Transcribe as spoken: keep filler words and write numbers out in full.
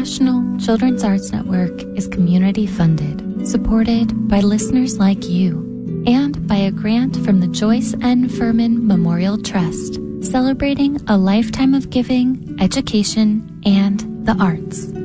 National Children's Arts Network is community funded, supported by listeners like you, and by a grant from the Joyce N. Furman Memorial Trust, celebrating a lifetime of giving, education, and the arts.